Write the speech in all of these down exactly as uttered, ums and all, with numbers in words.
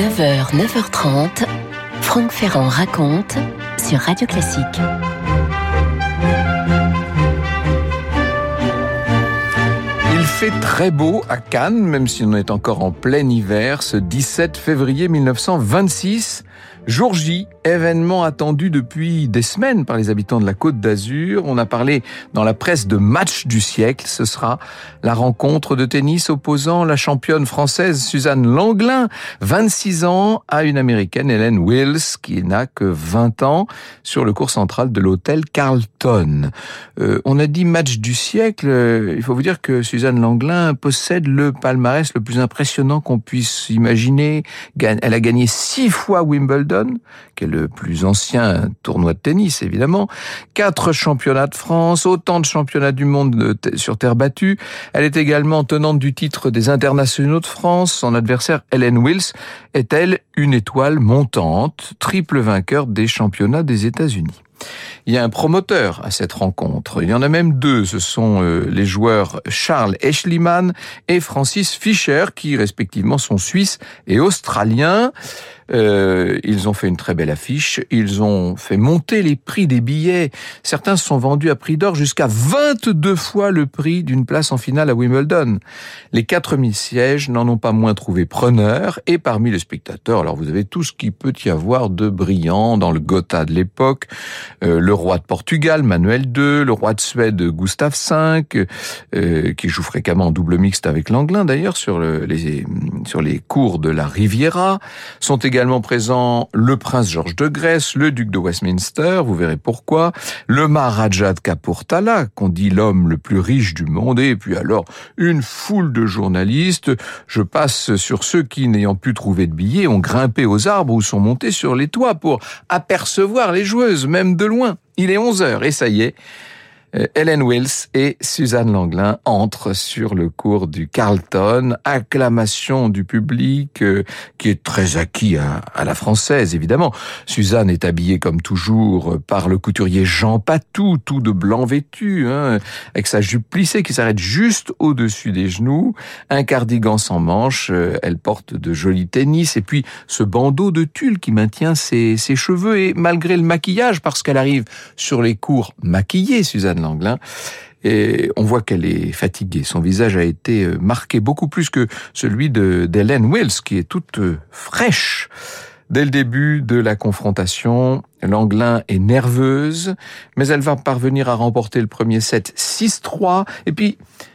neuf heures, neuf heures trente, Franck Ferrand raconte sur Radio Classique. Il fait très beau à Cannes, même si on est encore en plein hiver, ce dix-sept février mille neuf cent vingt-six. Jour J, événement attendu depuis des semaines par les habitants de la Côte d'Azur. On a parlé dans la presse de match du siècle. Ce sera la rencontre de tennis opposant la championne française Suzanne Langlain, vingt-six ans, à une américaine Helen Wills, qui n'a que vingt ans, sur le cours central de l'hôtel Carlton. Euh, on a dit match du siècle. Il faut vous dire que Suzanne Langlain possède le palmarès le plus impressionnant qu'on puisse imaginer. Elle a gagné six fois Wimbledon, qui est le plus ancien tournoi de tennis, évidemment. Quatre championnats de France, autant de championnats du monde sur terre battue. Elle est également tenante du titre des internationaux de France. Son adversaire, Helen Wills, est, elle, une étoile montante, triple vainqueur des championnats des États-Unis. Il y a un promoteur à cette rencontre. Il y en a même deux. Ce sont euh, les joueurs Charles Eschliman et Francis Fischer, qui respectivement sont suisses et australiens. Euh, ils ont fait une très belle affiche. Ils ont fait monter les prix des billets. Certains se sont vendus à prix d'or jusqu'à vingt-deux fois le prix d'une place en finale à Wimbledon. Les quatre mille sièges n'en ont pas moins trouvé preneur. Et parmi les spectateurs, alors vous avez tout ce qu'il peut y avoir de brillant dans le Gotha de l'époque. Euh, le roi de Portugal, Manuel deux, le roi de Suède, Gustave cinq, euh, qui joue fréquemment en double mixte avec Langlain d'ailleurs sur, le, les, sur les cours de la Riviera. Sont également présents le prince Georges de Grèce, le duc de Westminster, vous verrez pourquoi, le Maharaja de Kapurthala, qu'on dit l'homme le plus riche du monde, et puis alors une foule de journalistes. Je passe sur ceux qui, n'ayant pu trouver de billets, ont grimpé aux arbres ou sont montés sur les toits pour apercevoir les joueuses, même de loin. Il est onze heures et ça y est, Helen Wills et Suzanne Langlain entrent sur le cours du Carlton. Acclamation du public euh, qui est très acquis à, à la française, évidemment. Suzanne est habillée comme toujours par le couturier Jean Patou, tout de blanc vêtu, hein, avec sa jupe plissée qui s'arrête juste au-dessus des genoux, un cardigan sans manches, euh, elle porte de jolis tennis et puis ce bandeau de tulle qui maintient ses, ses cheveux. Et malgré le maquillage, parce qu'elle arrive sur les cours maquillée, Suzanne Langlain, et on voit qu'elle est fatiguée. Son visage a été marqué beaucoup plus que celui de d'Helen Wills, qui est toute fraîche. Dès le début de la confrontation, Langlain est nerveuse, mais elle va parvenir à remporter le premier set six trois. Et puis,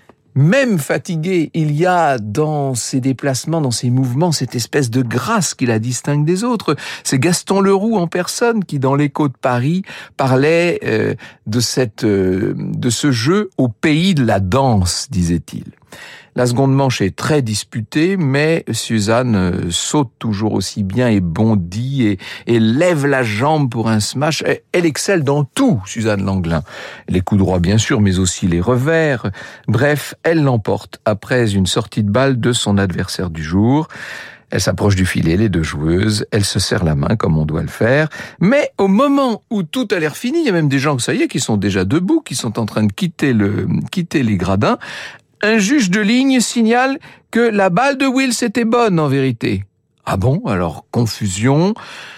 même fatiguée, il y a dans ses déplacements, dans ses mouvements, cette espèce de grâce qui la distingue des autres. C'est Gaston Leroux en personne qui, dans l'Écho de Paris, parlait euh, de cette, euh, de ce jeu au pays de la danse, disait-il. La seconde manche est très disputée, mais Suzanne saute toujours aussi bien et bondit et, et lève la jambe pour un smash. Elle excelle dans tout, Suzanne Langlain. Les coups droits, bien sûr, mais aussi les revers. Bref, elle l'emporte après une sortie de balle de son adversaire du jour. Elle s'approche du filet, les deux joueuses, elles se serrent la main comme on doit le faire. Mais au moment où tout a l'air fini, il y a même des gens, ça y est, qui sont déjà debout, qui sont en train de quitter le, quitter les gradins. Un juge de ligne signale que la balle de Wills était bonne en vérité. Ah bon? Alors, confusion.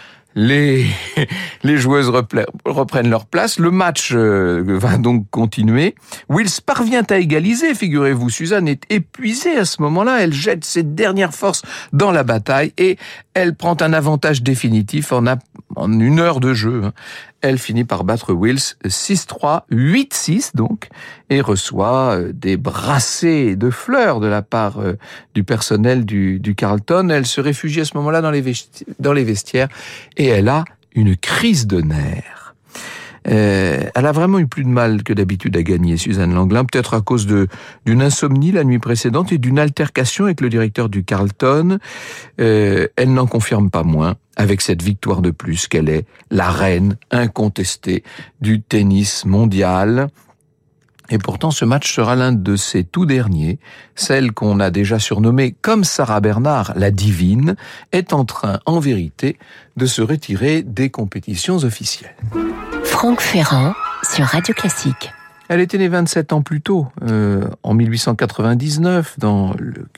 Les, les joueuses reprennent leur place. Le match va donc continuer. Wills parvient à égaliser, figurez-vous. Suzanne est épuisée à ce moment-là. Elle jette ses dernières forces dans la bataille et elle prend un avantage définitif en, a, en une heure de jeu. Elle finit par battre Wills six trois, huit six donc, et reçoit des brassées de fleurs de la part du personnel du, du Carlton. Elle se réfugie à ce moment-là dans les, vesti- dans les vestiaires et elle a une crise de nerfs. Euh, elle a vraiment eu plus de mal que d'habitude à gagner, Suzanne Langlain, peut-être à cause de d'une insomnie la nuit précédente et d'une altercation avec le directeur du Carlton. Euh, elle n'en confirme pas moins, avec cette victoire de plus, qu'elle est la reine incontestée du tennis mondial. Et pourtant, ce match sera l'un de ses tout derniers. Celle qu'on a déjà surnommée comme Sarah Bernard, la divine, est en train, en vérité, de se retirer des compétitions officielles. Franck Ferrand sur Radio Classique. Elle était née vingt-sept ans plus tôt, euh, en mille huit cent quatre-vingt-dix-neuf, dans le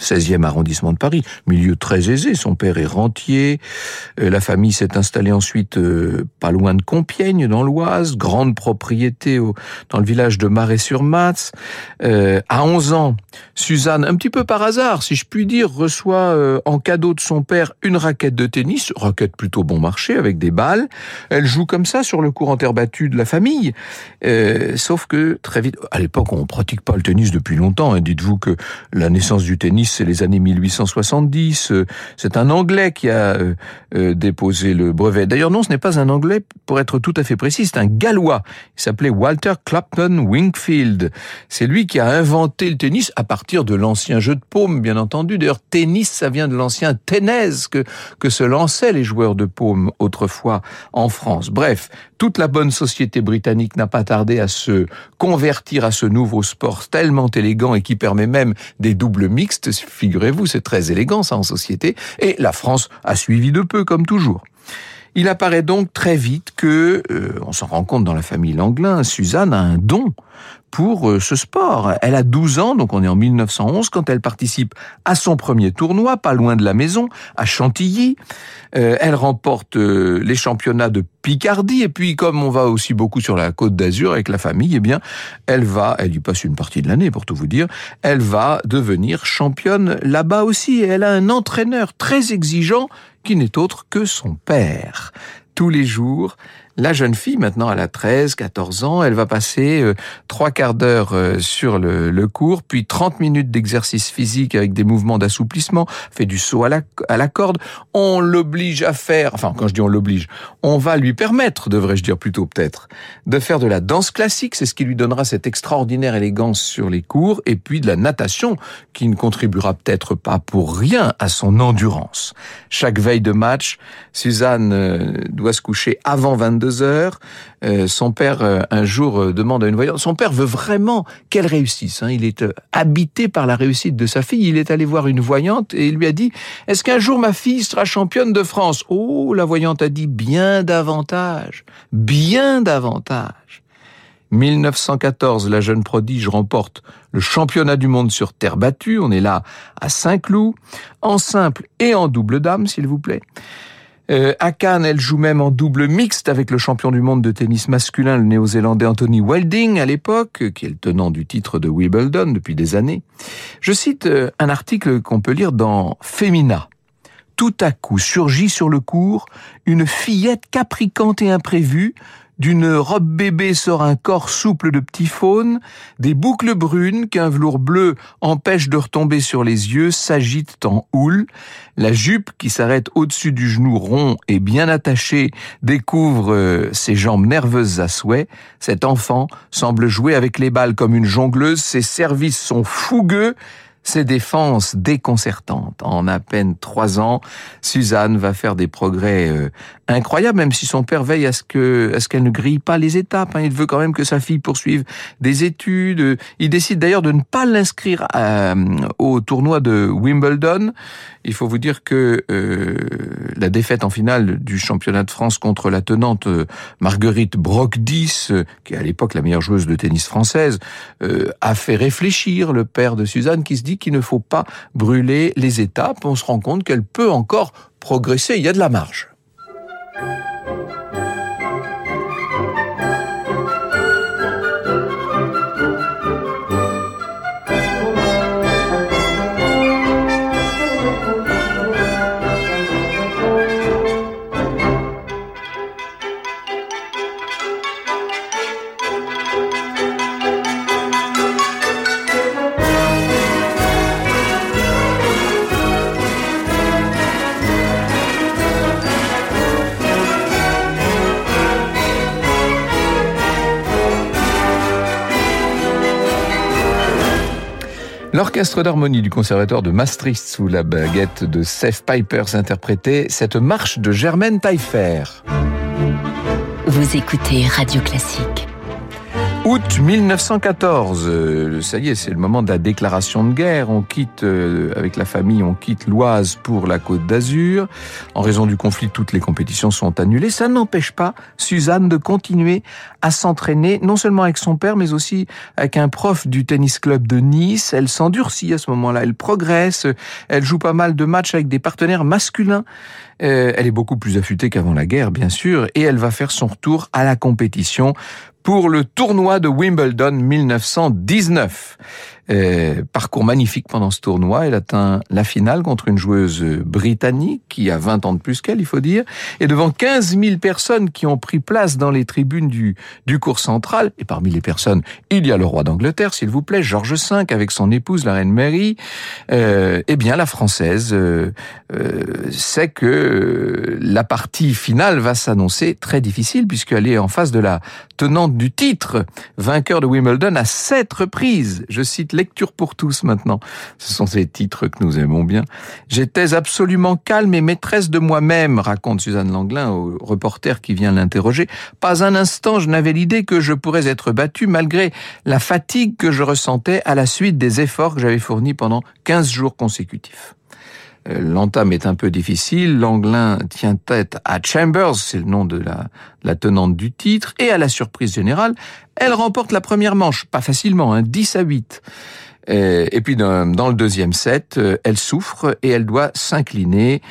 seizième arrondissement de Paris, milieu très aisé. Son père est rentier. Euh, la famille s'est installée ensuite euh, pas loin de Compiègne, dans l'Oise, grande propriété au, dans le village de Marais-sur-Matz. Euh, à onze ans, Suzanne, un petit peu par hasard, si je puis dire, reçoit euh, en cadeau de son père une raquette de tennis, raquette plutôt bon marché avec des balles. Elle joue comme ça sur le court en terre battue de la famille. Euh, sauf que très vite, à l'époque, on pratique pas le tennis depuis longtemps. Hein. Dites-vous que la naissance du tennis, c'est les années mille huit cent soixante-dix. Euh, c'est un Anglais qui a euh, euh, déposé le brevet. D'ailleurs, non, ce n'est pas un Anglais, pour être tout à fait précis, c'est un Gallois. Il s'appelait Walter Clapton Wingfield. C'est lui qui a inventé le tennis à partir de l'ancien jeu de paume, bien entendu. D'ailleurs, tennis, ça vient de l'ancien tennis que, que se lançaient les joueurs de paume autrefois en France. Bref, toute la bonne société britannique n'a pas tardé à se convertir à ce nouveau sport tellement élégant et qui permet même des doubles mixtes. Figurez-vous, c'est très élégant ça en société. Et la France a suivi de peu, comme toujours. Il apparaît donc très vite que, euh, on s'en rend compte dans la famille Langlin, Suzanne a un don pour euh, ce sport. Elle a douze ans, donc on est en mille neuf cent onze, quand elle participe à son premier tournoi, pas loin de la maison, à Chantilly. Euh, elle remporte euh, les championnats de Picardie, et puis comme on va aussi beaucoup sur la Côte d'Azur avec la famille, eh bien, elle va, elle y passe une partie de l'année pour tout vous dire, elle va devenir championne là-bas aussi, et elle a un entraîneur très exigeant qui n'est autre que son père. Tous les jours, la jeune fille, maintenant elle a treize, quatorze ans, elle va passer euh, trois quarts d'heure euh, sur le, le cours, puis trente minutes d'exercice physique avec des mouvements d'assouplissement, fait du saut à la, à la corde. On l'oblige à faire, enfin quand je dis on l'oblige, on va lui permettre, devrais-je dire plutôt peut-être, de faire de la danse classique, c'est ce qui lui donnera cette extraordinaire élégance sur les cours, et puis de la natation, qui ne contribuera peut-être pas pour rien à son endurance. Chaque veille de match, Suzanne euh, doit se coucher avant vingt-deux heures. Euh, son père, euh, un jour, euh, demande à une voyante. Son père veut vraiment qu'elle réussisse. Hein. Il est euh, habité par la réussite de sa fille. Il est allé voir une voyante et il lui a dit « Est-ce qu'un jour ma fille sera championne de France ?» Oh, la voyante a dit « Bien davantage, bien davantage ». mille neuf cent quatorze, la jeune prodige remporte le championnat du monde sur terre battue. On est là à Saint-Cloud, en simple et en double dame, s'il vous plaît. Euh, à Cannes, elle joue même en double mixte avec le champion du monde de tennis masculin, le néo-zélandais Anthony Welding, à l'époque, qui est le tenant du titre de Wimbledon depuis des années. Je cite euh, un article qu'on peut lire dans Femina. Tout à coup surgit sur le court une fillette capricante et imprévue. D'une robe bébé sort un corps souple de petit faune, des boucles brunes qu'un velours bleu empêche de retomber sur les yeux s'agitent en houle. La jupe qui s'arrête au-dessus du genou rond et bien attachée découvre euh, ses jambes nerveuses à souhait. Cet enfant semble jouer avec les balles comme une jongleuse, ses services sont fougueux, ses défenses déconcertantes. En à peine trois ans, Suzanne va faire des progrès euh, incroyables, même si son père veille à ce que, à ce qu'elle ne grille pas les étapes. Hein. Il veut quand même que sa fille poursuive des études. Il décide d'ailleurs de ne pas l'inscrire à, au tournoi de Wimbledon. Il faut vous dire que euh, la défaite en finale du championnat de France contre la tenante euh, Marguerite Brocdis, euh, qui est à l'époque la meilleure joueuse de tennis française, euh, a fait réfléchir le père de Suzanne, qui se dit qu'il ne faut pas brûler les étapes. On se rend compte qu'elle peut encore progresser, il y a de la marge. L'orchestre d'harmonie du conservatoire de Maastricht sous la baguette de Seth Pipers interprétait cette marche de Germaine Taillefer. Vous écoutez Radio Classique. Août mille neuf cent quatorze, euh, ça y est, c'est le moment de la déclaration de guerre. On quitte, euh, avec la famille, on quitte l'Oise pour la Côte d'Azur. En raison du conflit, toutes les compétitions sont annulées. Ça n'empêche pas Suzanne de continuer à s'entraîner, non seulement avec son père, mais aussi avec un prof du tennis club de Nice. Elle s'endurcit à ce moment-là, elle progresse, elle joue pas mal de matchs avec des partenaires masculins. Euh, elle est beaucoup plus affûtée qu'avant la guerre, bien sûr, et elle va faire son retour à la compétition pour le tournoi de Wimbledon mille neuf cent dix-neuf. Euh, parcours magnifique pendant ce tournoi. Elle atteint la finale contre une joueuse britannique qui a vingt ans de plus qu'elle, il faut dire, et devant quinze mille personnes qui ont pris place dans les tribunes du, du court central. Et parmi les personnes, il y a le roi d'Angleterre, s'il vous plaît, George cinq, avec son épouse, la reine Mary. Euh, eh bien, la française euh, euh, sait que euh, la partie finale va s'annoncer très difficile puisqu'elle est en face de la tenante du titre, vainqueur de Wimbledon à sept reprises. Je cite Lecture pour tous maintenant. Ce sont ces titres que nous aimons bien. J'étais absolument calme et maîtresse de moi-même, raconte Suzanne Langlin au reporter qui vient l'interroger. Pas un instant je n'avais l'idée que je pourrais être battue malgré la fatigue que je ressentais à la suite des efforts que j'avais fournis pendant quinze jours consécutifs. L'entame est un peu difficile. Langlin tient tête à Chambers, c'est le nom de la, de la tenante du titre, et à la surprise générale, elle remporte la première manche, pas facilement, hein, dix à huit. Et puis dans, dans le deuxième set, elle souffre et elle doit s'incliner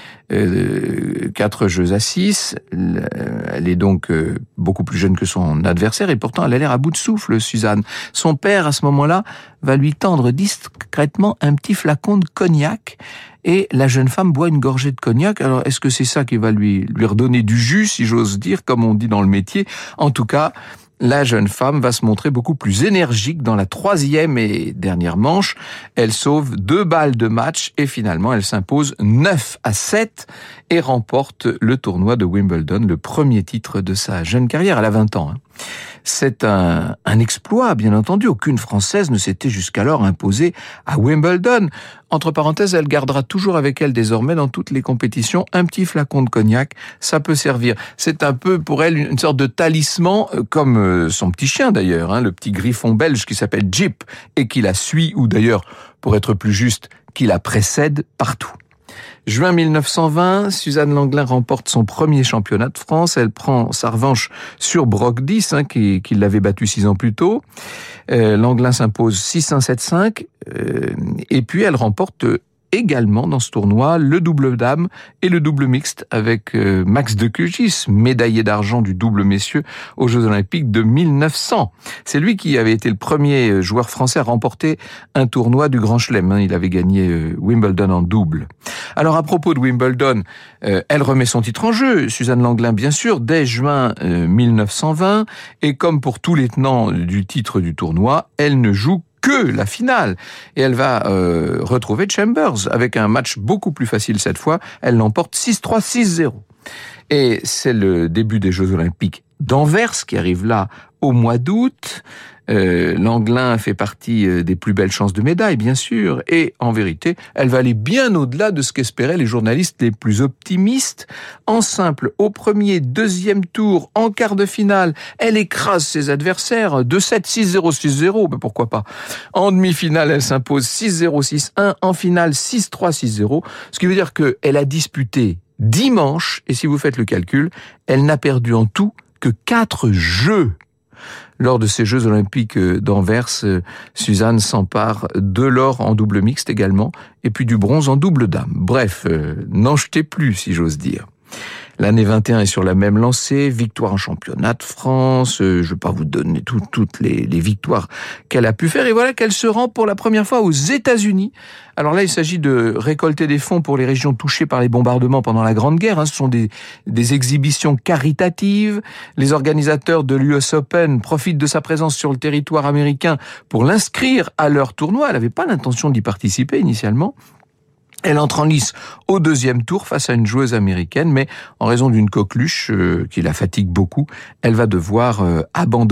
euh, quatre jeux à six. Elle est donc euh, beaucoup plus jeune que son adversaire et pourtant elle a l'air à bout de souffle, Suzanne. Son père, à ce moment-là, va lui tendre discrètement un petit flacon de cognac et la jeune femme boit une gorgée de cognac. Alors, est-ce que c'est ça qui va lui, lui redonner du jus, si j'ose dire, comme on dit dans le métier? En tout cas, la jeune femme va se montrer beaucoup plus énergique dans la troisième et dernière manche. Elle sauve deux balles de match et finalement elle s'impose neuf à sept et remporte le tournoi de Wimbledon, le premier titre de sa jeune carrière. Elle a vingt ans. Hein. C'est un, un exploit, bien entendu. Aucune Française ne s'était jusqu'alors imposée à Wimbledon. Entre parenthèses, elle gardera toujours avec elle désormais dans toutes les compétitions un petit flacon de cognac. Ça peut servir. C'est un peu pour elle une sorte de talisman, comme son petit chien d'ailleurs, hein, le petit griffon belge qui s'appelle Jip et qui la suit, ou d'ailleurs, pour être plus juste, qui la précède partout. Juin mille neuf cent vingt, Suzanne Langlin remporte son premier championnat de France. Elle prend sa revanche sur Brock dix, hein, qui, qui l'avait battu six ans plus tôt. Euh, Langlin s'impose six un sept cinq. Euh, et puis elle remporte également dans ce tournoi le double dame et le double mixte avec euh, Max de Cugis, médaillé d'argent du double messieurs aux Jeux Olympiques de mille neuf cents. C'est lui qui avait été le premier joueur français à remporter un tournoi du Grand Chelem. Hein. Il avait gagné euh, Wimbledon en double. Alors à propos de Wimbledon, euh, elle remet son titre en jeu, Suzanne Langlin bien sûr, dès juin euh, mille neuf cent vingt, et comme pour tous les tenants du titre du tournoi, elle ne joue que la finale. Et elle va euh, retrouver Chambers avec un match beaucoup plus facile cette fois. Elle l'emporte six trois, six zéro. Et c'est le début des Jeux Olympiques d'Anvers qui arrive là au mois d'août. Euh, Langlin fait partie des plus belles chances de médaille, bien sûr, et en vérité, elle va aller bien au-delà de ce qu'espéraient les journalistes les plus optimistes. En simple, au premier, deuxième tour, en quart de finale, elle écrase ses adversaires, deux sept, six zéro, six zéro, ben pourquoi pas. En demi-finale, elle s'impose six zéro, six un, en finale six trois, six zéro, ce qui veut dire qu'elle a disputé dix manches, et si vous faites le calcul, elle n'a perdu en tout que quatre jeux. Lors de ces Jeux Olympiques d'Anvers, Suzanne s'empare de l'or en double mixte également, et puis du bronze en double dame. Bref, euh, n'en jetez plus, si j'ose dire. L'année vingt et un est sur la même lancée, victoire en championnat de France, euh, je ne vais pas vous donner tout, toutes les, les victoires qu'elle a pu faire, et voilà qu'elle se rend pour la première fois aux États-Unis. Alors là, il s'agit de récolter des fonds pour les régions touchées par les bombardements pendant la Grande Guerre. Hein. Ce sont des, des exhibitions caritatives. Les organisateurs de l'U S Open profitent de sa présence sur le territoire américain pour l'inscrire à leur tournoi. Elle n'avait pas l'intention d'y participer initialement. Elle entre en lice au deuxième tour face à une joueuse américaine, mais en raison d'une coqueluche euh, qui la fatigue beaucoup, elle va devoir euh, abandonner.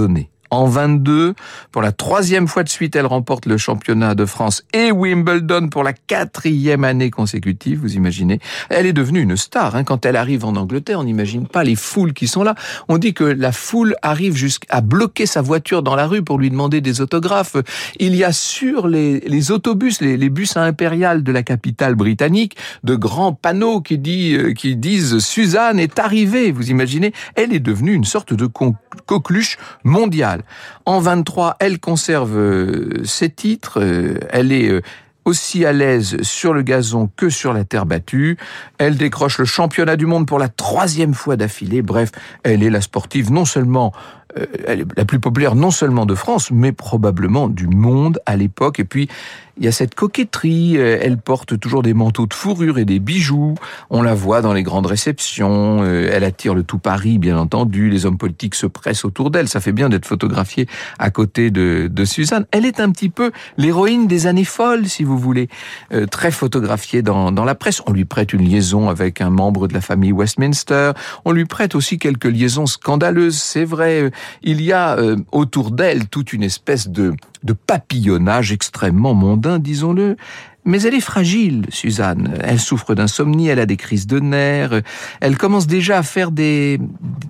en vingt-deux. Pour la troisième fois de suite, elle remporte le championnat de France et Wimbledon pour la quatrième année consécutive, vous imaginez. Elle est devenue une star. Hein. Quand elle arrive en Angleterre, on n'imagine pas les foules qui sont là. On dit que la foule arrive jusqu'à bloquer sa voiture dans la rue pour lui demander des autographes. Il y a sur les, les autobus, les, les bus impériales de la capitale britannique, de grands panneaux qui, dit, qui disent « Suzanne est arrivée ». Vous imaginez, elle est devenue une sorte de con- coqueluche mondiale. En vingt-trois, elle conserve ses titres. Elle est aussi à l'aise sur le gazon que sur la terre battue. Elle décroche le championnat du monde pour la troisième fois d'affilée. Bref, elle est la sportive non seulement euh, elle est la plus populaire non seulement de France, mais probablement du monde à l'époque. Et puis, il y a cette coquetterie. Elle porte toujours des manteaux de fourrure et des bijoux. On la voit dans les grandes réceptions. Elle attire le tout Paris, bien entendu. Les hommes politiques se pressent autour d'elle. Ça fait bien d'être photographiée à côté de, de Suzanne. Elle est un petit peu l'héroïne des années folles, si vous voulez. Euh, très photographiée dans, dans la presse. On lui prête une liaison avec un membre de la famille Westminster. On lui prête aussi quelques liaisons scandaleuses. C'est vrai, il y a euh, autour d'elle toute une espèce de de papillonnage extrêmement mondain, disons-le. Mais elle est fragile, Suzanne. Elle souffre d'insomnie, elle a des crises de nerfs, elle commence déjà à faire des,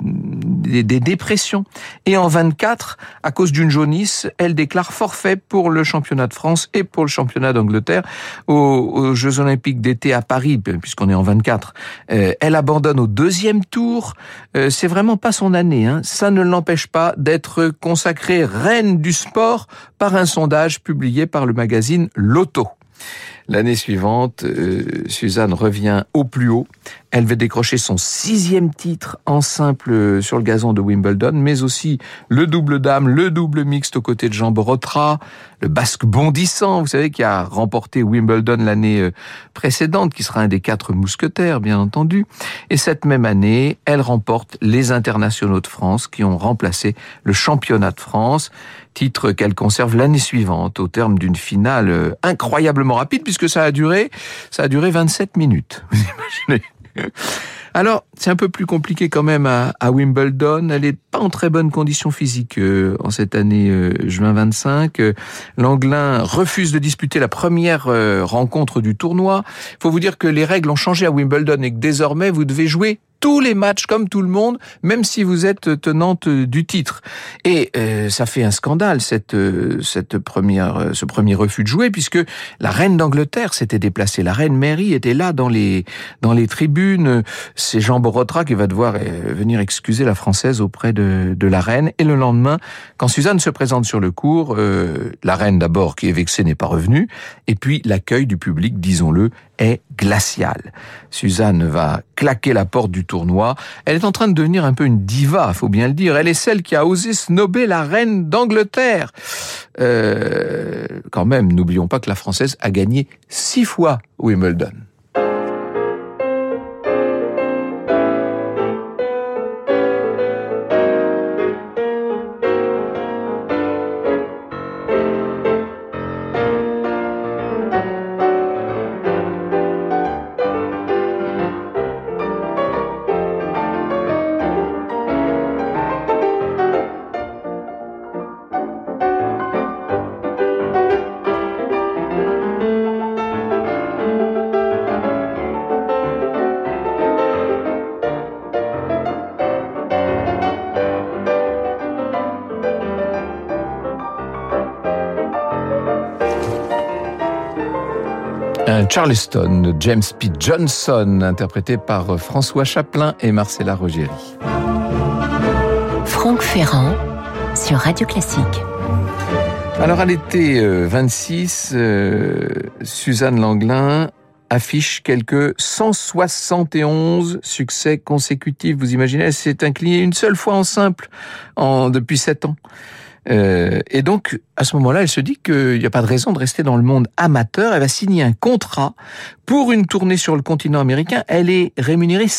des, des dépressions. Et en vingt-quatre, à cause d'une jaunisse, elle déclare forfait pour le championnat de France et pour le championnat d'Angleterre aux, aux Jeux Olympiques d'été à Paris, puisqu'on est en vingt-quatre. Euh, elle abandonne au deuxième tour. Euh, c'est vraiment pas son année, hein. Ça ne l'empêche pas d'être consacrée reine du sport par un sondage publié par le magazine Lotto. L'année suivante, euh, Suzanne revient au plus haut. Elle va décrocher son sixième titre en simple sur le gazon de Wimbledon, mais aussi le double dame, le double mixte aux côtés de Jean Borotra, le basque bondissant, vous savez, qui a remporté Wimbledon l'année précédente, qui sera un des quatre mousquetaires, bien entendu. Et cette même année, elle remporte les internationaux de France qui ont remplacé le championnat de France, titre qu'elle conserve l'année suivante au terme d'une finale incroyablement rapide, puisque ça a duré, ça a duré vingt-sept minutes. Vous imaginez ? Alors, c'est un peu plus compliqué quand même à, à Wimbledon. Elle n'est pas en très bonne condition physique euh, en cette année euh, juin vingt-cinq. Euh, L'Anglin refuse de disputer la première euh, rencontre du tournoi. Il faut vous dire que les règles ont changé à Wimbledon et que désormais, vous devez jouer tous les matchs comme tout le monde, même si vous êtes tenante du titre. Et euh, ça fait un scandale cette euh, cette première euh, ce premier refus de jouer, puisque la reine d'Angleterre s'était déplacée, la reine Mary était là dans les dans les tribunes. C'est Jean Borotra qui va devoir euh, venir excuser la française auprès de de la reine. Et le lendemain, quand Suzanne se présente sur le court, euh, la reine d'abord qui est vexée n'est pas revenue, et puis l'accueil du public, disons-le, est glacial. Suzanne va claquer la porte du tournoi. Elle est en train de devenir un peu une diva, faut bien le dire. Elle est celle qui a osé snober la reine d'Angleterre. Euh, quand même, n'oublions pas que la Française a gagné six fois Wimbledon. Un Charleston de James P. Johnson, interprété par François Chaplin et Marcella Rogeri. Franck Ferrand sur Radio Classique. Alors à l'été vingt-six, euh, Suzanne Langlin affiche quelques cent soixante et onze succès consécutifs. Vous imaginez, elle s'est inclinée une seule fois en simple en, depuis sept ans. Euh, et donc, à ce moment-là, elle se dit qu'il n'y a pas de raison de rester dans le monde amateur. Elle va signer un contrat pour une tournée sur le continent américain. Elle est rémunérée cinq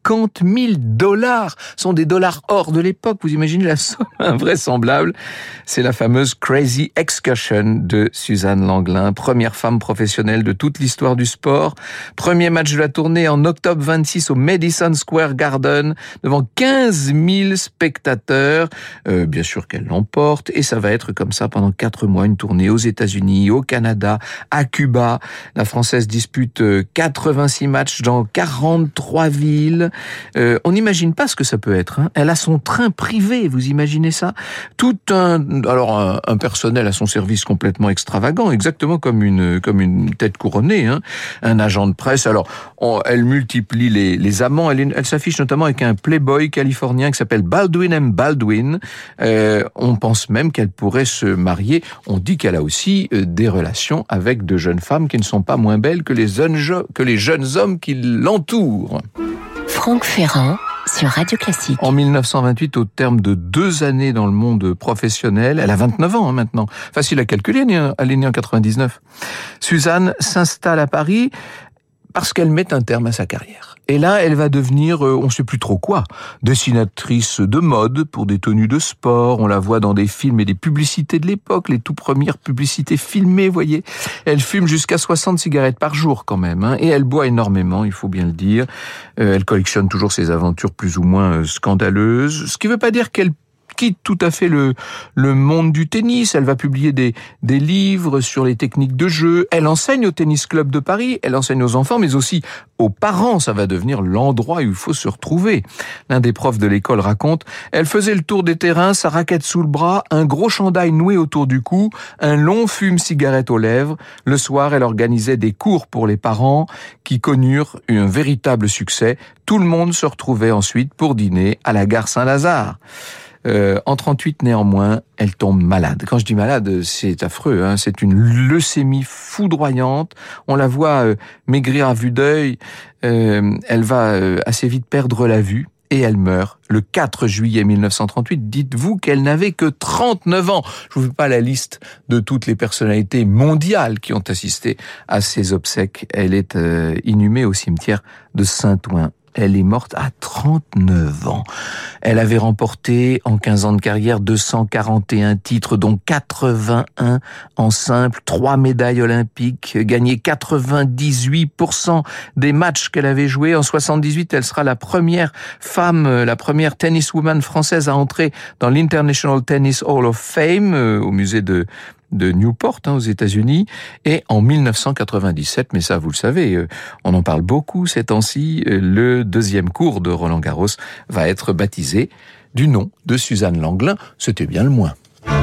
cinquante mille dollars. Ce sont des dollars hors de l'époque. Vous imaginez la somme invraisemblable. C'est la fameuse Crazy Excursion de Suzanne Langlen, première femme professionnelle de toute l'histoire du sport. Premier match de la tournée en octobre vingt-six au Madison Square Garden devant quinze mille spectateurs. Euh, bien sûr qu'elle l'emporte et ça va être comme ça pendant quatre mois, une tournée aux États-Unis, au Canada, à Cuba. La Française dispute quatre-vingt-six matchs dans quarante-trois villes. Euh, on n'imagine pas ce que ça peut être. Hein. Elle a son train privé, vous imaginez ça? Tout un, alors un, un personnel à son service complètement extravagant, exactement comme une comme une tête couronnée. Hein. Un agent de presse. Alors, on, elle multiplie les, les amants. Elle, elle s'affiche notamment avec un playboy californien qui s'appelle Baldwin M. Baldwin. Euh, on pense même qu'elle pourrait se marier. On dit qu'elle a aussi euh, des relations avec de jeunes femmes qui ne sont pas moins belles que les jeunes, que les jeunes hommes qui l'entourent. Franck Ferrand sur Radio Classique. En mille neuf cent vingt-huit, au terme de deux années dans le monde professionnel, elle a vingt-neuf ans hein, maintenant, facile à calculer, elle est née en quatre-vingt-dix-neuf. Suzanne s'installe à Paris parce qu'elle met un terme à sa carrière. Et là, elle va devenir, euh, on ne sait plus trop quoi, dessinatrice de mode pour des tenues de sport. On la voit dans des films et des publicités de l'époque, les tout premières publicités filmées, vous voyez. Elle fume jusqu'à soixante cigarettes par jour quand même, hein, et elle boit énormément, il faut bien le dire. Euh, elle collectionne toujours ses aventures plus ou moins scandaleuses, ce qui ne veut pas dire qu'elle quitte tout à fait le le monde du tennis. Elle va publier des des livres sur les techniques de jeu. Elle enseigne au tennis club de Paris. Elle enseigne aux enfants, mais aussi aux parents. Ça va devenir l'endroit où il faut se retrouver. L'un des profs de l'école raconte: elle faisait le tour des terrains, sa raquette sous le bras, un gros chandail noué autour du cou, un long fume-cigarette aux lèvres. Le soir, elle organisait des cours pour les parents qui connurent un véritable succès. Tout le monde se retrouvait ensuite pour dîner à la gare Saint-Lazare. Euh, en trente-huit, néanmoins, elle tombe malade. Quand je dis malade, c'est affreux. Hein, c'est une leucémie foudroyante. On la voit euh, maigrir à vue d'œil. Euh, elle va euh, assez vite perdre la vue. Et elle meurt le quatre juillet mille neuf cent trente-huit. Dites-vous qu'elle n'avait que trente-neuf ans. Je vous fais pas la liste de toutes les personnalités mondiales qui ont assisté à ses obsèques. Elle est euh, inhumée au cimetière de Saint-Ouen. Elle est morte à trente-neuf ans. Elle avait remporté en quinze ans de carrière deux cent quarante et un titres, dont quatre-vingt-un en simple, trois médailles olympiques, gagné quatre-vingt-dix-huit pour cent des matchs qu'elle avait joués. En soixante-dix-huit, elle sera la première femme, la première tenniswoman française à entrer dans l'International Tennis Hall of Fame au musée de de Newport, hein, aux États-Unis, et en mille neuf cent quatre-vingt-dix-sept, mais ça vous le savez, euh, on en parle beaucoup ces temps-ci, euh, le deuxième cours de Roland-Garros va être baptisé du nom de Suzanne Langlen, c'était bien le moins.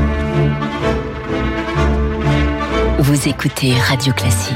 Vous écoutez Radio Classique.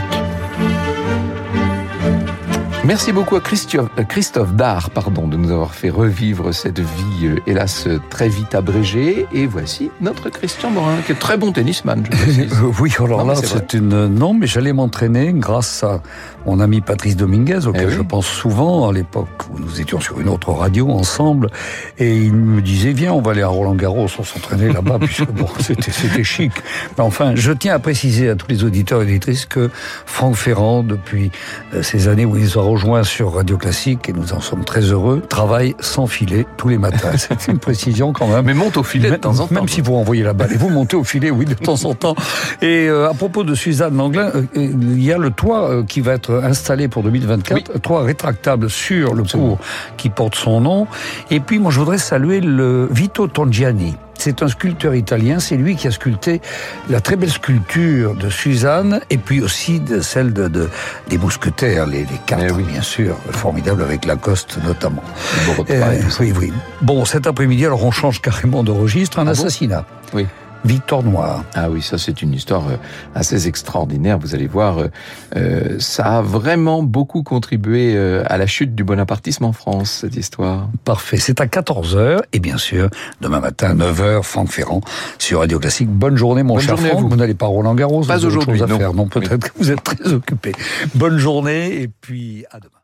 Merci beaucoup à Christophe, Christophe Dard, pardon, de nous avoir fait revivre cette vie, euh, hélas, très vite abrégée. Et voici notre Christian Morin, qui est très bon tennisman, je précise. Oui, alors non, là, c'est, c'est une... Non, mais j'allais m'entraîner grâce à mon ami Patrice Dominguez, auquel eh oui. je pense souvent, à l'époque où nous étions sur une autre radio ensemble. Et il me disait, viens, on va aller à Roland-Garros, on s'entraînait là-bas, puisque bon, c'était, c'était chic. Mais enfin, je tiens à préciser à tous les auditeurs et auditrices que Franck Ferrand, depuis ces années où il nous a rejoint sur Radio Classique, et nous en sommes très heureux, travaille sans filet tous les matins. C'est une précision quand même. Mais monte au filet de temps en temps. Même si vous envoyez la balle, et vous montez au filet, oui, de temps en temps. Et euh, à propos de Suzanne Langlen, euh, il y a le toit euh, qui va être installé pour deux mille vingt-quatre, oui. toit rétractable sur le cours qui porte son nom. Et puis, moi, je voudrais saluer le Vito Tongiani. C'est un sculpteur italien, c'est lui qui a sculpté la très belle sculpture de Suzanne, et puis aussi de celle de, de, des mousquetaires, les, les quatre, oui. bien sûr, formidable avec Lacoste notamment. Euh, oui, oui. Bon, cet après-midi, alors on change carrément de registre, un ah assassinat. Bon oui. Victor Noir. Ah oui, ça c'est une histoire assez extraordinaire, vous allez voir. Euh, ça a vraiment beaucoup contribué à la chute du bonapartisme en France, cette histoire. Parfait, c'est à quatorze heures, et bien sûr, demain matin, neuf heures, Franck Ferrand, sur Radio Classique. Bonne journée, mon Bonne cher journée Franck. Vous. vous n'allez pas à Roland-Garros, Pas vous avez aujourd'hui, autre chose à non. faire. Non, peut-être oui. que vous êtes très occupé. Bonne journée, et puis à demain.